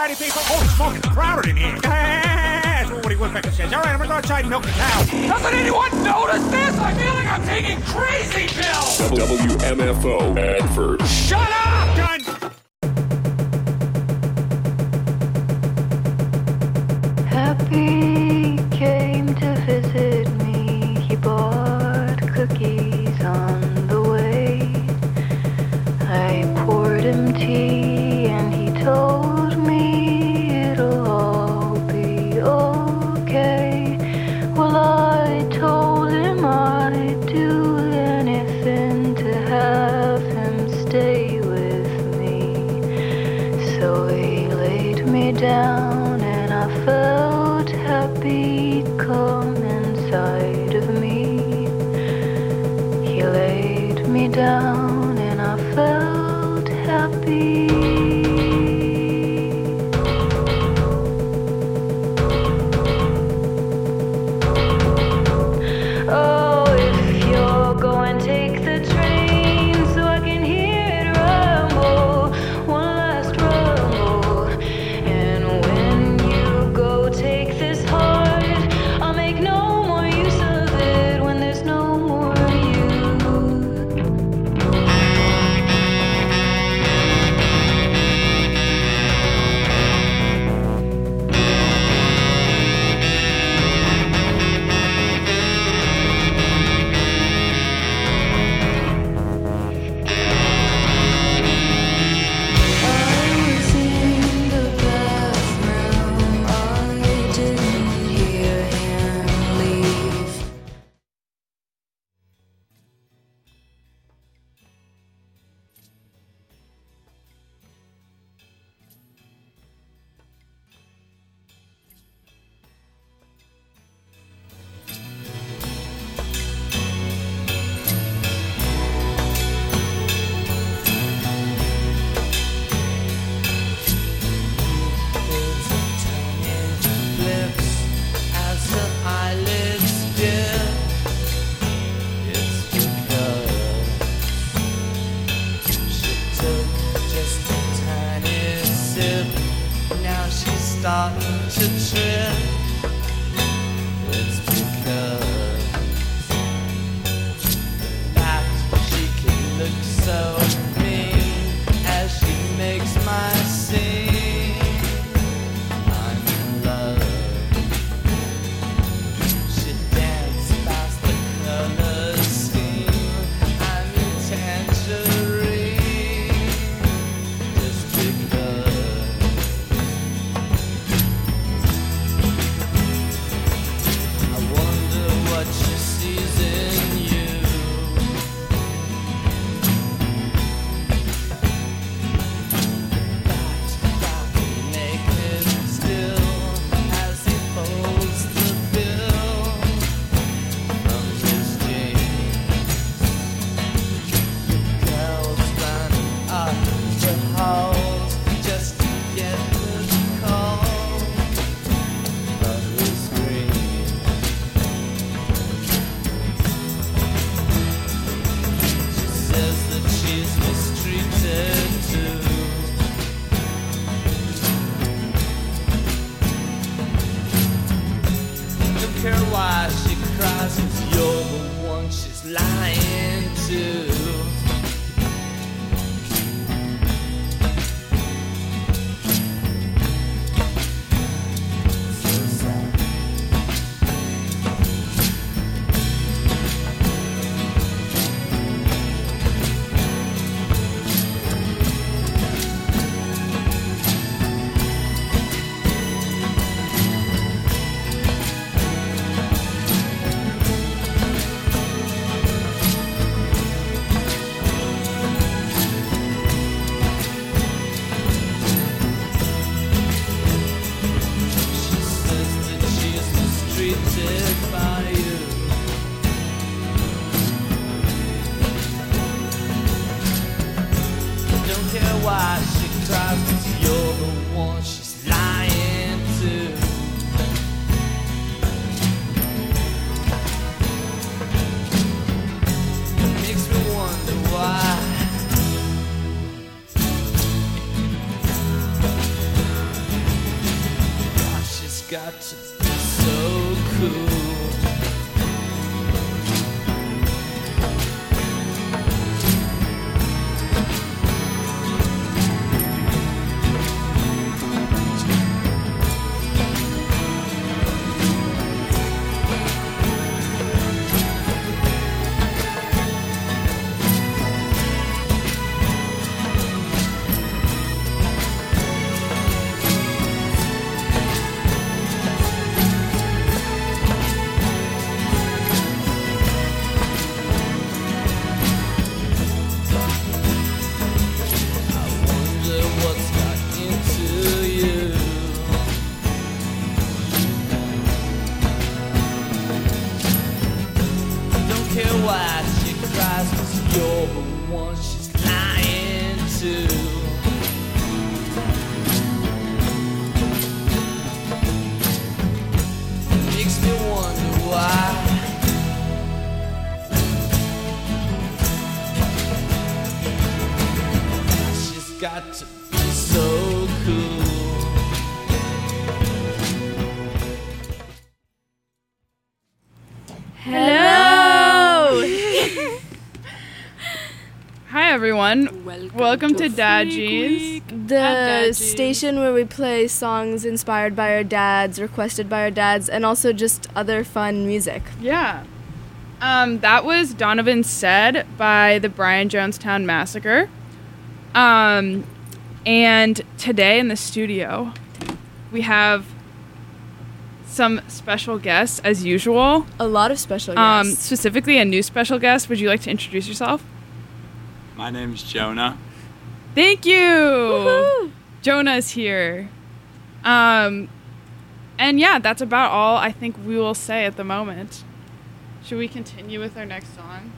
party, people. Holy smoke, it's crowded in here. That's what Woody Woodpecker says. All right, I'm gonna go outside and milk the cow. Doesn't anyone notice this? I feel like I'm taking crazy pills. WMFO Medford. Shut up! Done. Happy came to visit me. He bought cookies on the way. I poured him tea and he told me it'll all be okay. Well, I told him I'd do anything to have him stay with me. So he laid me down and I felt happy come inside of me. He laid me down and I felt happy. Oh, if you're going, take the train so I can hear it rumble, one last rumble. And when you go, take this heart. I'll make no more use of it when there's no more you. I was in the bathroom. I didn't hear him leave. Lips as her eyelids dip. It's because she took just a tiny sip. Now she's starting to trip. It's because that she can look so mean as she makes my scene. I'm in love. She danced past the color scheme. I'm in tangerine. Just because I wonder what she sees in you. That naked still as he folds the bill from his jeans. Girls run up the halls just to get the call of his scream. She says that she's mistreated too. Don't care why she cries, 'cause you're the one she's lying to. So sad. She says that she's mistreated by you. Don't care why she cries, 'cause you're the one she's lying to. Makes me wonder why. cool. Got to be so cool. Hello! Hi everyone. Welcome to Dadgies. The station where we play songs inspired by our dads, requested by our dads, and also just other fun music. Yeah. That was Donovan Said by the Brian Jonestown Massacre. And today in the studio, we have some special guests, as usual. A lot of special guests. Specifically, a new special guest. Would you like to introduce yourself? My name's Jonah. Thank you! Woohoo! Jonah's here. And yeah, that's about all I think we will say at the moment. Should we continue with our next song?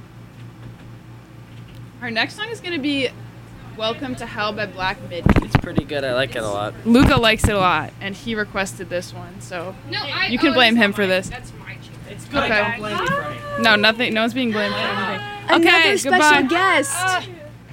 Our next song is going to be Welcome to Hell by Black Midi. It's pretty good. I like it a lot. Luca likes it a lot, and he requested this one, so you can blame him for this. That's my choice. It's good. Okay. Don't blame me for anything. No, nothing. No one's being blamed for anything. Another Okay, special goodbye. guest.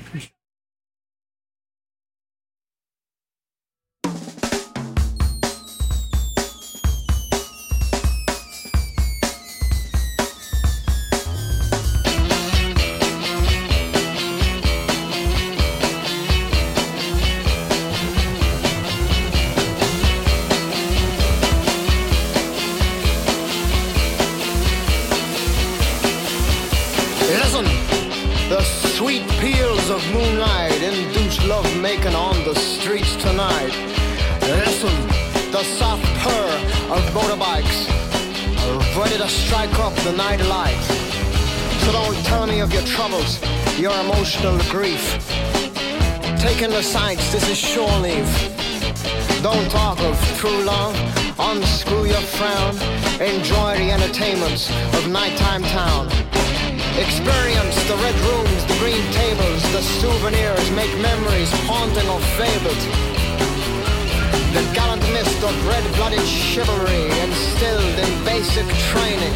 Listen, the sweet peals of moonlight induce love-making on the streets tonight. Listen, the soft purr of motorbikes ready to strike up the night light. So don't tell me of your troubles, your emotional grief. Taking the sights, this is shore leave. Don't talk of true love, unscrew your frown. Enjoy the entertainments of nighttime town. Experience the red rooms, the green tables, the souvenirs, make memories haunting or fabled. The gallant mist of red-blooded chivalry instilled in basic training.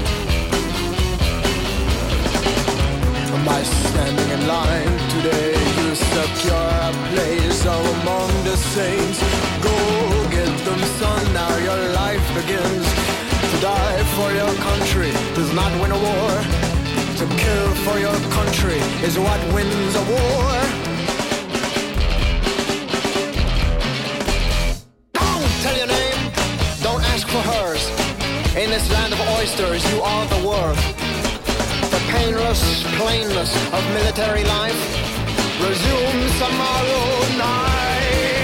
By standing in line today, you secure a place among the saints. Go get them, son, now your life begins. To die for your country does not win a war. To kill for your country is what wins a war. Don't tell your name, don't ask for hers. In this land of oysters, you are the worth. The painless plainness of military life resumes tomorrow night.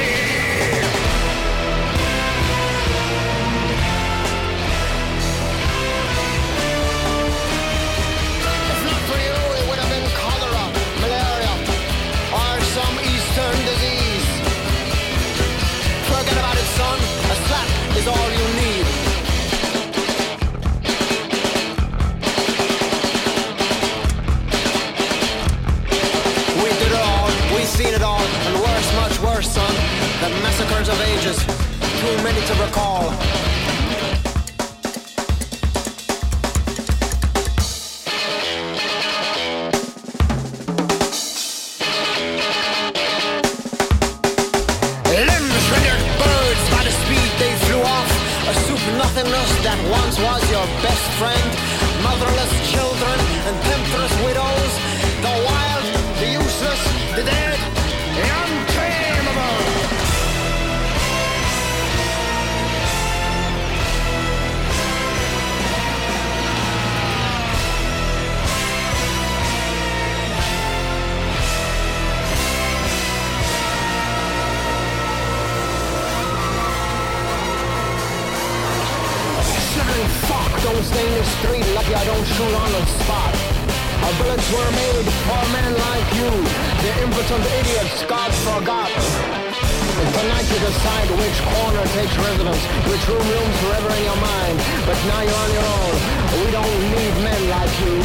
If not for you, it would have been cholera, malaria, or some eastern disease. Forget about it, son. A slap is all you need. Seen it all, and worse, much worse, son. The massacres of ages, too many to recall. Limbs rendered birds by the speed they flew off. A soup nothingness that once was your best friend. Motherless children and temptress widows, the wild, the useless, the dead, the untamable. Fuck, don't stay in the street, lucky I don't shoot on the spot. Our bullets were made for men like you, the impotent idiots God forgot. And tonight you decide which corner takes residence, which room looms forever in your mind. But now you're on your own, we don't need men like you.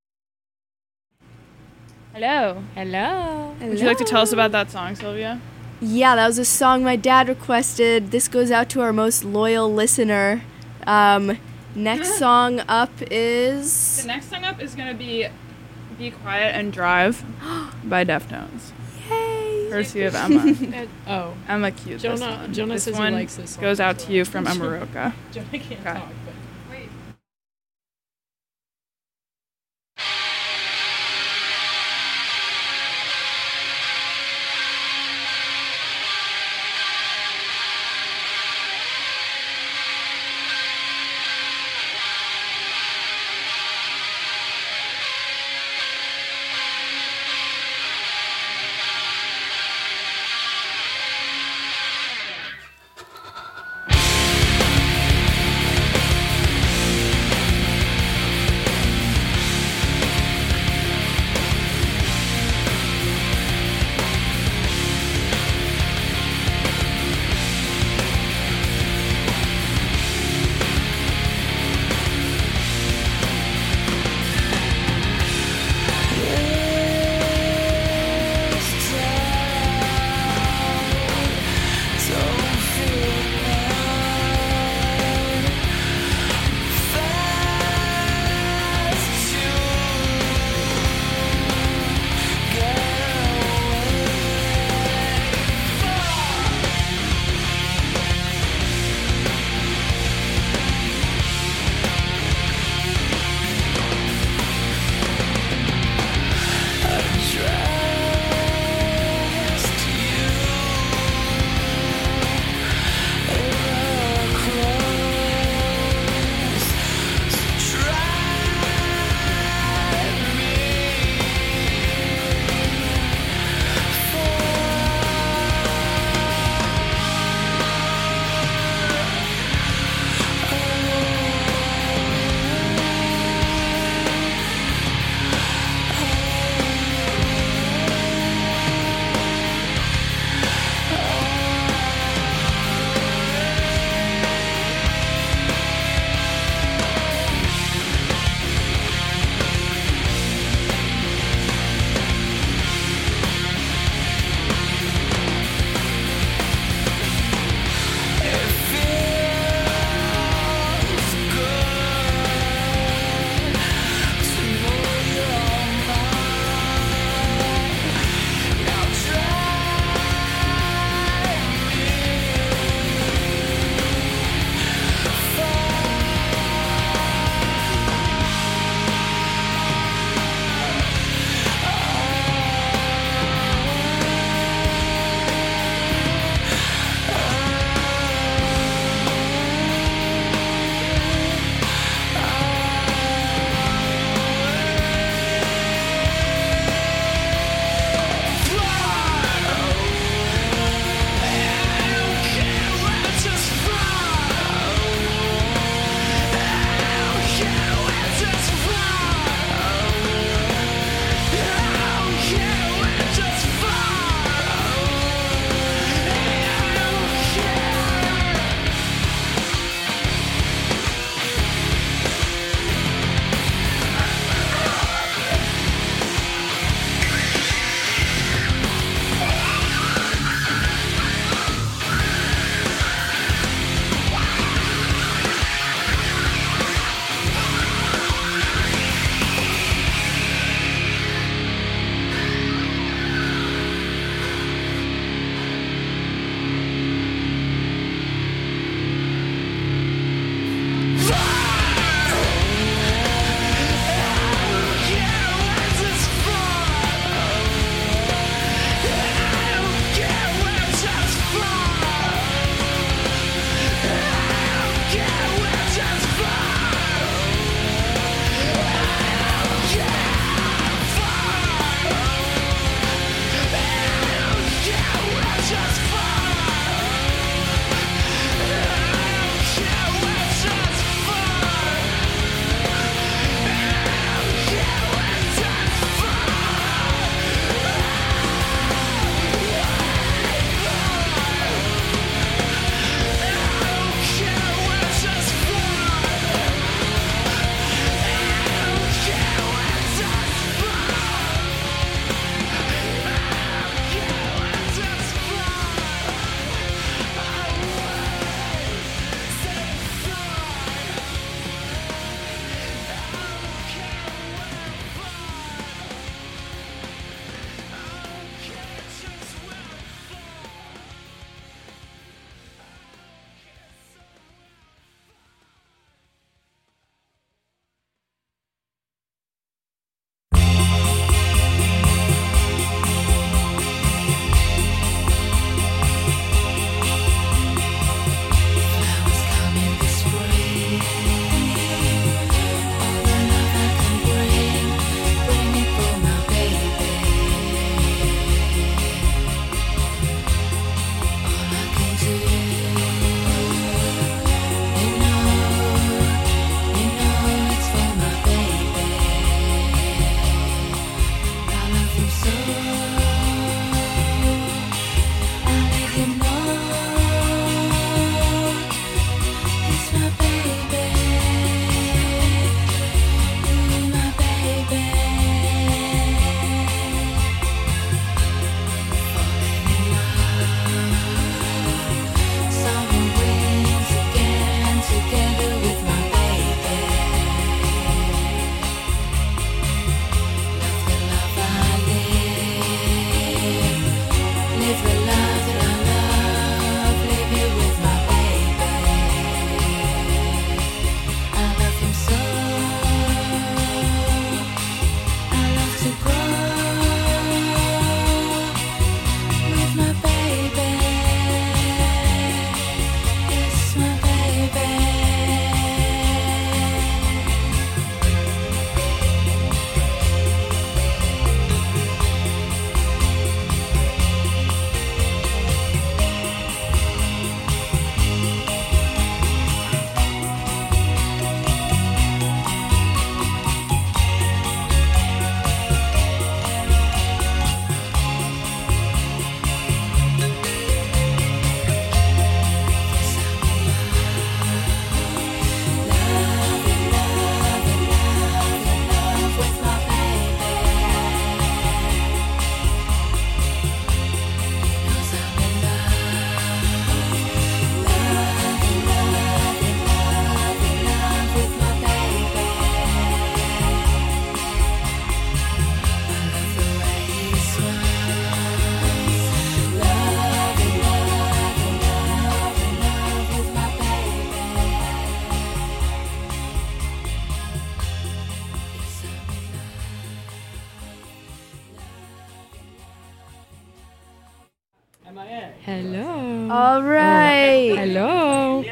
Hello. Hello. Would you like to tell us about that song, Sylvia? Yeah, that was a song my dad requested. This goes out to our most loyal listener. Next song up is... The next song up is going to be Be Quiet and Drive by Deftones. Yay! Courtesy of Emma. Emma cued this Jonah one. says This he one likes this song goes out as to you well. from Emma Roca. Jonah can't Okay. talk, but... Be All right. Hello.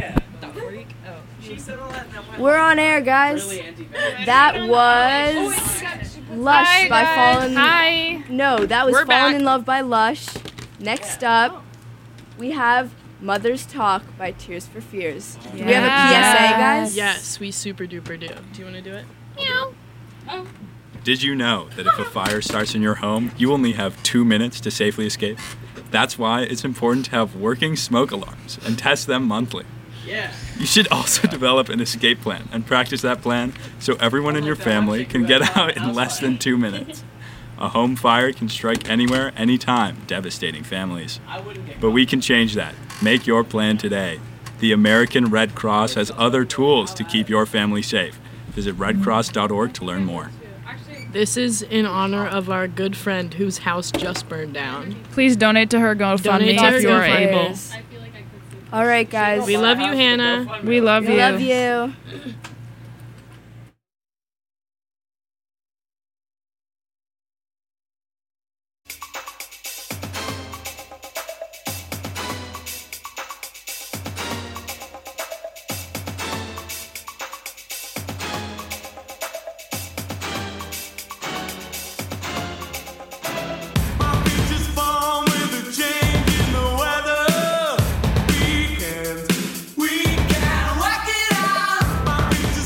We're on air, guys. That was Lush by Fallen. Hi. No, that was We're Fallen back. in Love by Lush. Next up, we have Mother's Talk by Tears for Fears. Do we have a PSA, guys? Yes, we super duper do. Do you want to do it? Meow. Did you know that if a fire starts in your home, you only have 2 minutes to safely escape? That's why it's important to have working smoke alarms and test them monthly. Yeah. You should also develop an escape plan and practice that plan so everyone in your family can get out in less than 2 minutes. A home fire can strike anywhere, anytime, devastating families. But we can change that. Make your plan today. The American Red Cross has other tools to keep your family safe. Visit redcross.org to learn more. This is in honor of our good friend whose house just burned down. Please donate to her GoFundMe Donate to her if you are able. GoFundMe. All right, guys. We love you, Hannah. We love you. We love you. We can work it out.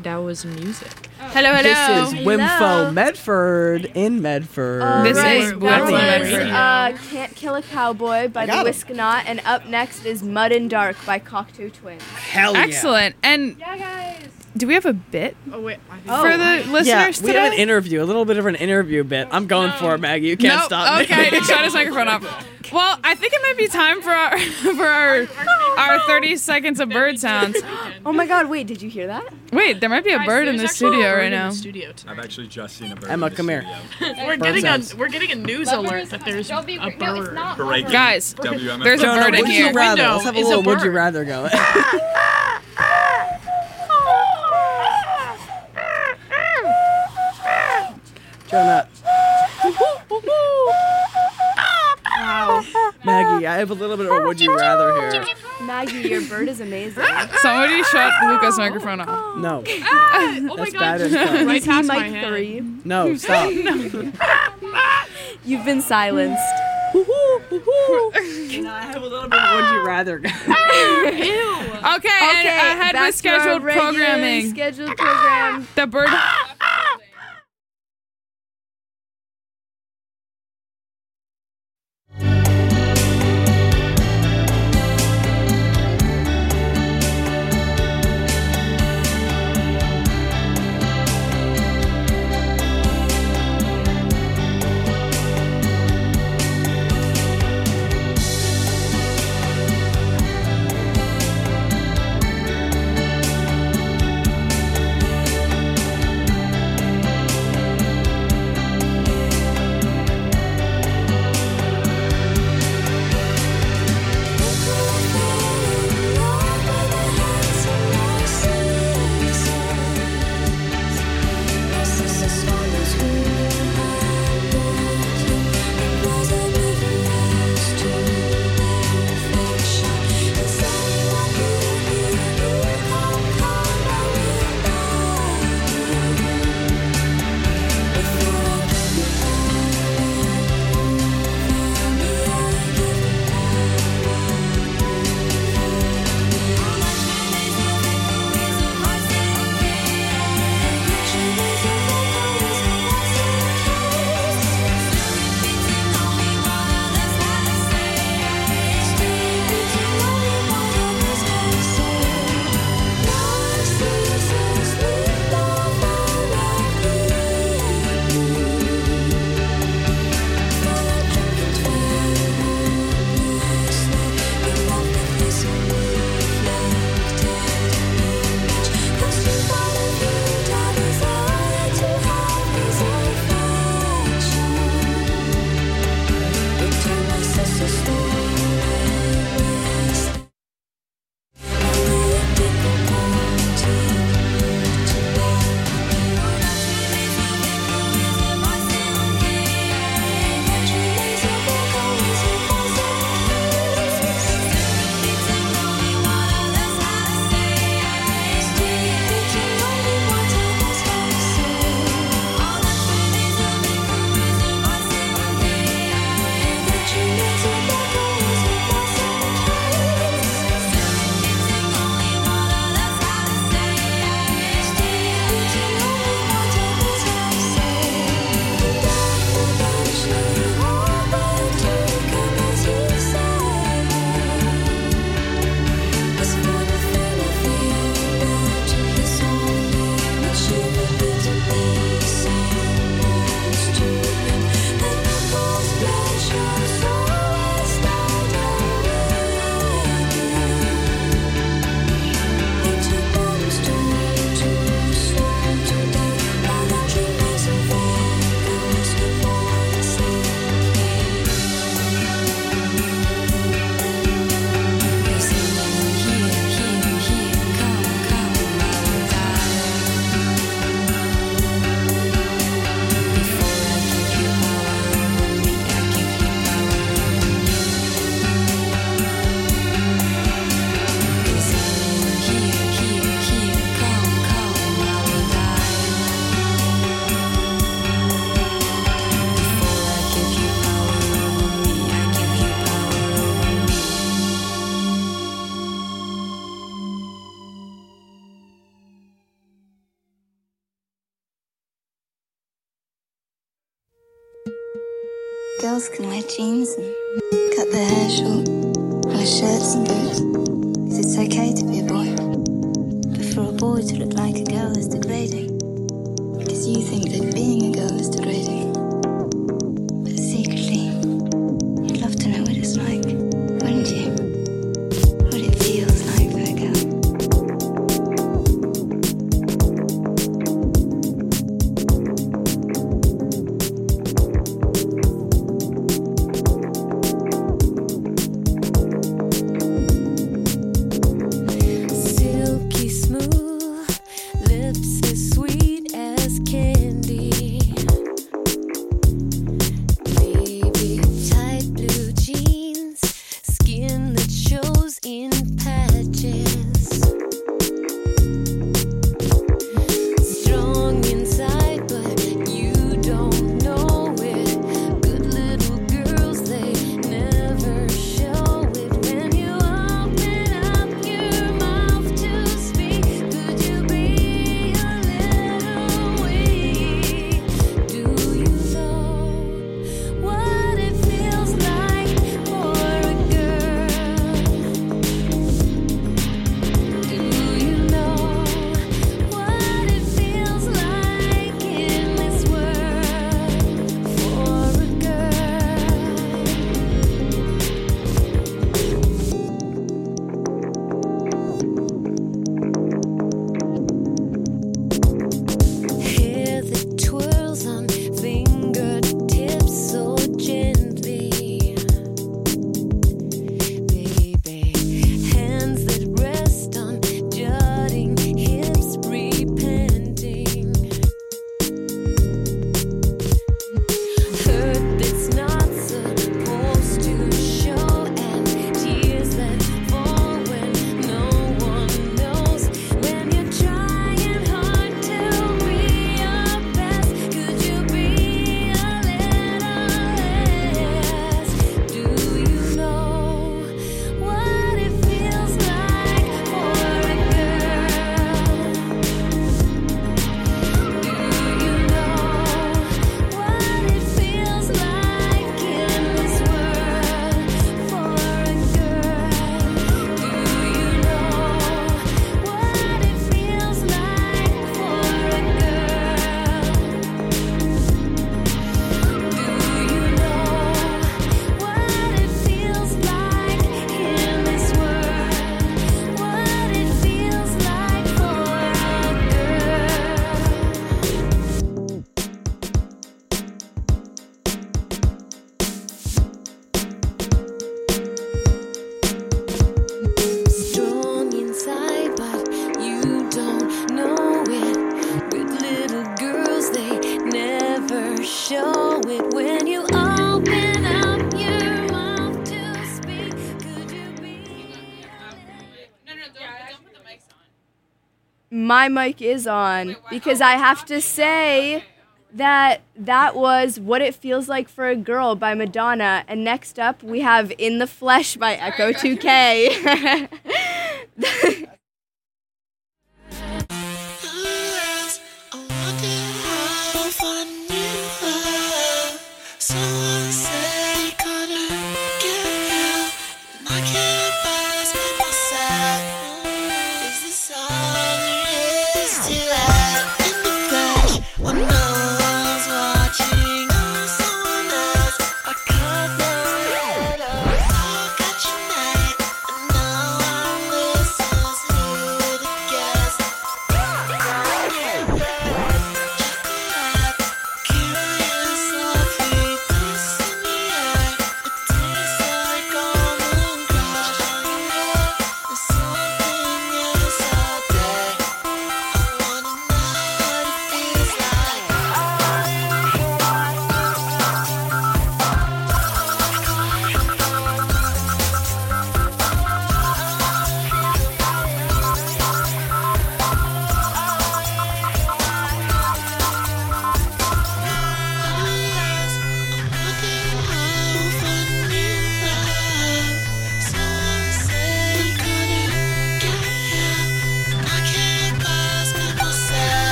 Daoism music. Hello, hello. This is Wimfo Medford in Medford. This is that Wimfo was Medford. Can't Kill a Cowboy by the got 'em. Whisknaut, and up next is Mud and Dark by Cocteau Twins. Hell yeah. Excellent. And Yeah, guys. do we have a bit Oh wait. for the listeners Yeah, today? we have an interview, a little bit of an interview bit. I'm going for it, Maggie. You can't Nope. stop me. Okay, shut his microphone off. Well, I think it might be time for our 30 seconds of bird sounds. Oh my God! Wait, did you hear that? Wait, there might be a bird in the studio right now. I've actually just seen a bird. Emma, in the come here. studio. We're getting a news alert that there's a bird. Breaking Guys, WMFO. there's a No, bird in would here. you rather? Window Let's have a is a little would you bird. rather go. Jonah. Maggie, I have a little bit of a would you rather here. Maggie, your bird is amazing. Somebody shut Luca's microphone off. No. Oh That's bad info. Right past my Mike head. 3. No, stop. You've been silenced. I have a little bit of would you rather. Okay, and ahead back with to our scheduled regularly programming. Scheduled program. The bird. Girls can wear jeans and cut their hair short, wear shirts and boots, 'cause it's okay to be a boy. But for a boy to look like a girl is degrading, because you think that being a girl is degrading. But secretly, you'd love to know what it's like, wouldn't you? What it feels like for a girl. Silky smooth, lips as sweet as candy. Baby, tight blue jeans, skin that shows in patches. Strong inside, but you don't know it. Good little girls, they never show it. When you open up your mouth to speak, could you be a little weak? Do you know what it feels like for a girl? Do you know what it feels like in this world for a girl? Hair that twirls on fingertips so gently. Baby, hands that rest on jutting hips, repenting. Hurt that's not supposed to show, and tears that fall when no one knows. When you're trying hard to be your best, could you be a little less? Do you know what it feels like for a girl? Do you know what it feels like in this world for a girl? Do you know what it feels like for a girl? Do you know what it feels like in this world? What it feels like for a Strong inside, but you don't know it. Good little girls, they never show it. When you open up your mouth to speak, could you be? Don't put the mics on. My mic is on because I have to say that was What It Feels Like for a Girl by Madonna. And next up, we have In the Flesh by Echo 2K.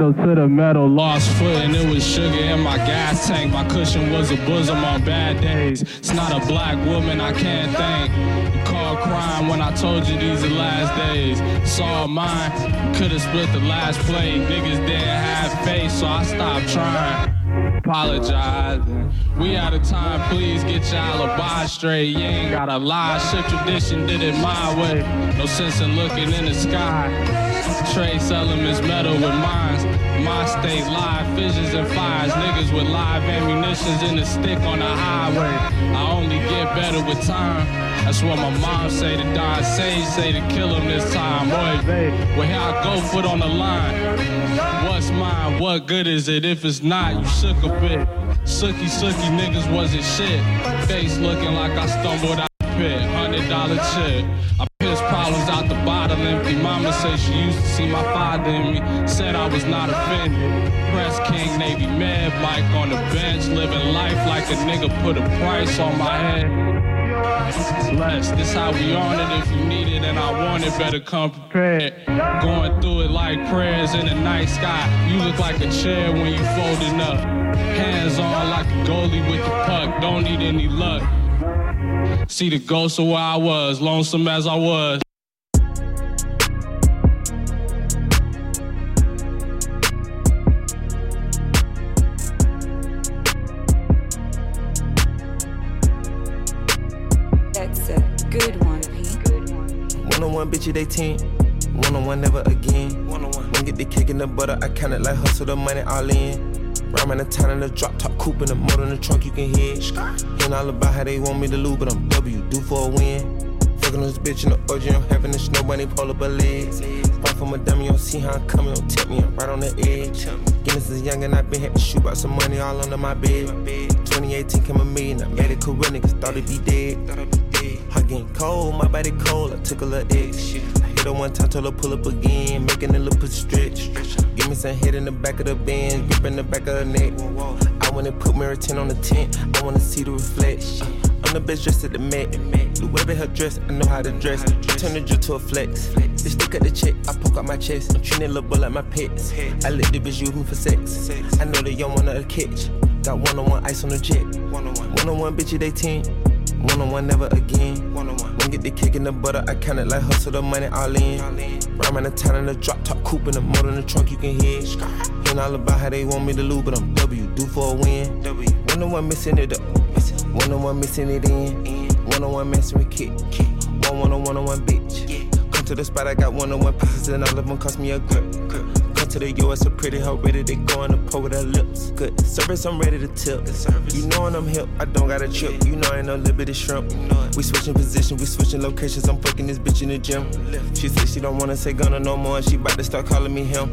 pedal to the metal, lost foot and it was sugar in my gas tank. My cushion was a bosom on bad days. It's not a black woman I can't thank. You called crying when I told you these are last days. Saw mine, could've split the last plate. Niggas didn't have faith, so I stopped trying. Apologize. We out of time, please get your alibi straight. You ain't gotta lie, shit tradition did it my way. No sense in looking in the sky. Trace elements metal with mines. My state live fissions and fires. Niggas with live ammunitions in the stick on the highway. I only get better with time. That's what my mom say to die. Sage say to kill him this time. Boy, babe, well here I go, foot on the line. What's mine? What good is it if it's not? You shook a bit. Sookie niggas wasn't shit. Face looking like I stumbled out the pit. $100 chip. I pissed problems out the bottle empty. Mama said she used to see my father in me. Said I was not offended. Press King, Navy Med, Mike on the bench. Living life like a nigga put a price on my head. Blessed, this how we on it. If you need it and I want it, better come prepared. Going through it like prayers in the night sky. You look like a chair when you folding up. Hands on like a goalie with the puck. Don't need any luck. See the ghost of where I was, lonesome as I was. Good one, Pete. One-on-one, bitch, they 10. One-on-one, never again. One-on-one. When get the cake in the butter, I count it like hustle the money all in. Rhyme in the town in the drop top coupe in the motor in the trunk, you can hear. Hearing all about how they want me to lose, but I'm W, due for a win. Fucking this bitch in the orgy, I'm having the snow bunny, pull up her legs. Fight from a dummy, you don't see how I'm coming, don't tip me, I'm right on the edge. Guinness is young and I been had to shoot out some money all under my bed. 2018 came a million, I made it career, niggas thought it'd be dead. Heart getting cold, my body cold, I took a little X. I hit her one time, told her pull up again, making a little pussy stretch. Give me some head in the back of the Benz, grip in the back of her neck. I wanna put mirror 10 on the tent, I wanna see the reflection. I'm the best dressed at the Met. The way her dress, I know how to dress. Turn the drill to a flex. Bitch, look at the check, I poke out my chest. I'm treating that little boy like my pets. I let the bitch use me for sex. I know they don't wanna catch. Got one-on-one ice on the jet. One-on-one, bitch, they 10. One-on-one, never again. One-on-one. When get the cake in the butter, I count it like hustle the money all in. Rhyme in the town in the drop top coupe in the motor in the trunk, you can hear. Hearing all about how they want me to lose, but I'm W, due for a win. One-on-one, missing it up. One-on-one, missing it in. One-on-one, messing with kick. One-on-one, bitch. Come to the spot, I got one-on-one pieces and all of them cost me a grip. Come to the US, a pretty hoe, ready to go on the pole with her lips. Good service, I'm ready to tip. You knowin' I'm hip, I don't got a trip. You know I ain't no little bitty shrimp. We switching position, we switching locations. I'm fucking this bitch in the gym. She said she don't wanna say Gunna no more, and she bout to start calling me him.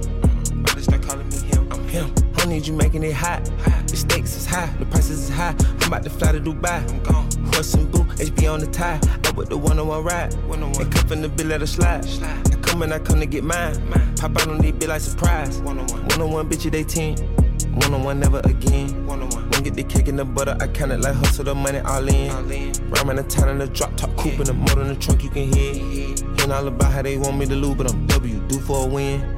I'm him. I need you making it hot. The stakes is high, the prices is high. I'm about to fly to Dubai. I'm gone. Horse and boo, HB on the tie. I with the one-on-one ride. And come from the bill, let her slide. I come and I come to get mine. Pop out on these bill like surprise. One-on-one, bitch, they 10. One-on-one, never again. One-on-one. When get the cake in the butter, I count it like hustle the money all in. Rhyme in the town in the drop top coupe in the motor in the trunk, you can hear. Hearing all about how they want me to lose, but I'm W, due for a win.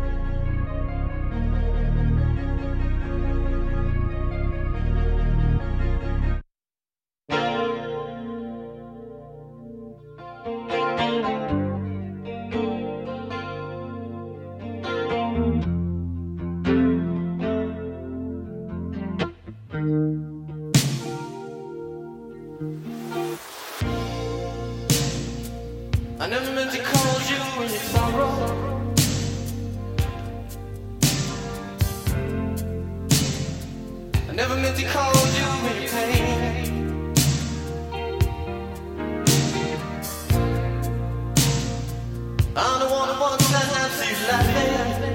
I never meant to call you in your sorrow. I never meant to call you in your pain. I don't want to see you laughing.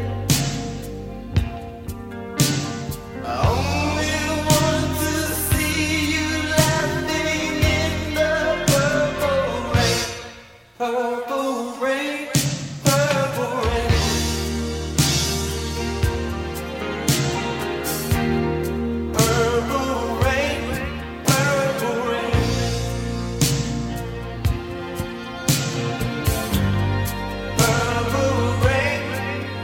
I only want to see you laughing in the purple rain. Purple rain, purple rain. Purple rain, purple rain. Purple rain,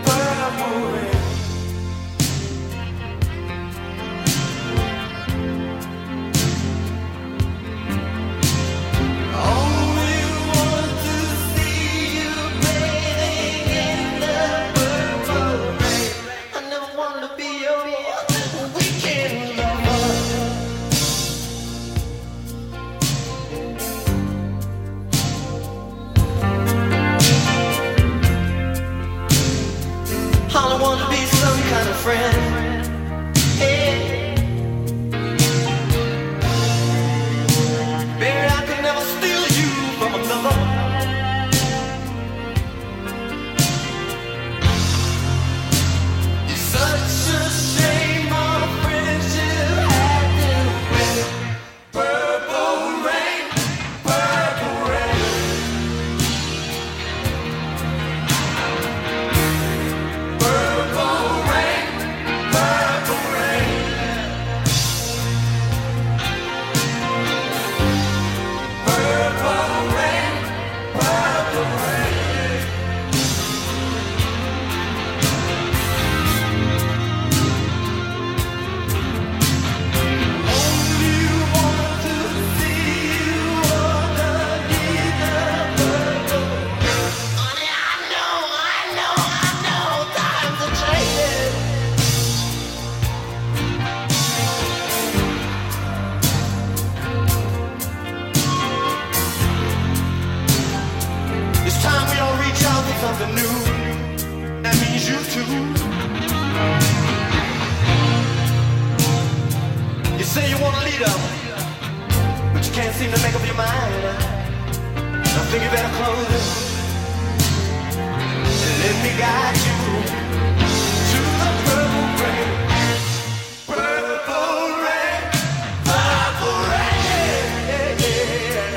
say you want a leader, but you can't seem to make up your mind. I think you better close it and let me guide you to the purple rain. Purple rain, purple rain, yeah, yeah.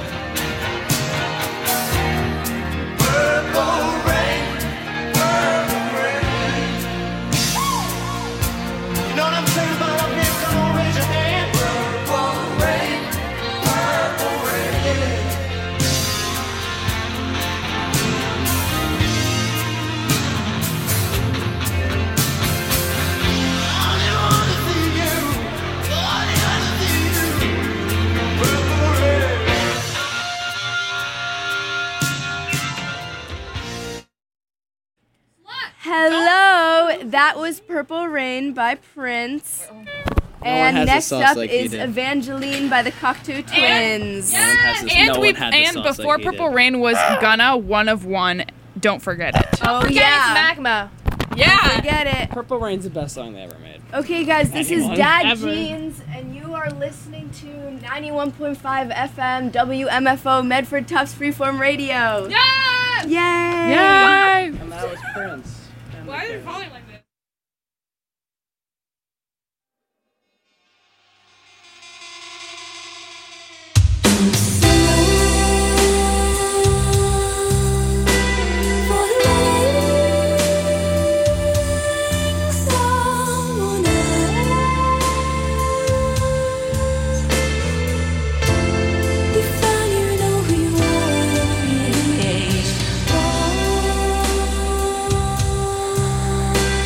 Purple rain, purple rain. You know what I'm saying about up here? Come on, raise your hand. Purple rain, purple rain. Hello, that was Purple Rain by Prince. And has the next sauce up like he is did. Evangeline by the Cocteau Twins. And before Purple Rain was Gunna, One of One. Don't forget it. Oh, yeah. Magma. Yeah. Forget it. Purple Rain's the best song they ever made. Okay, guys, this Anyone is Dad ever. Jeans, and you are listening to 91.5 FM WMFO Medford Tufts Freeform Radio. Yes! Yay! Yay! And that was Prince. Why are you falling like this? Define you know who you are.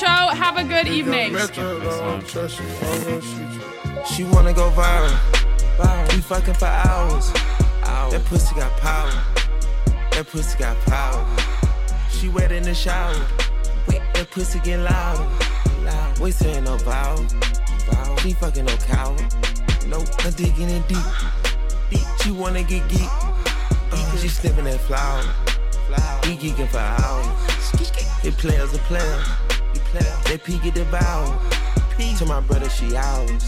show. Have a good evening. She wanna go viral. We fucking for hours. That pussy got power. That pussy got power. She wet in the shower. That pussy get louder. We saying no vowel. She fucking no cow. Nope, her digging it deep. She wanna get geek. She sniffing that flower. We geeking for hours. They players are players. They peek at the bow. To my brother, she ours.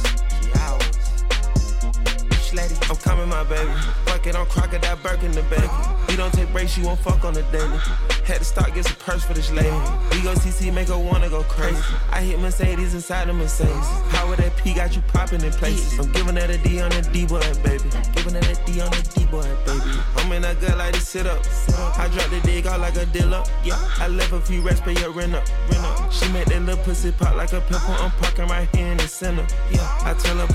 I'm coming, my baby. Fuck it, I'm crocodile Birkin the baby. We don't take breaks, she won't fuck on the daily. Had to start, get some purse for this lady. We go CC, make her wanna go crazy. I hit Mercedes inside the Mercedes. Power that P got you popping in places. I'm giving her a D on the D-boy, baby. Giving her that D on the D-boy, baby. I'm in that gut like to sit up. I drop the dig out like a dealer. Yeah, I left a few rest, pay your rent up. She made that little pussy pop like a pimple. I'm parking right here in the center. Yeah, I tell her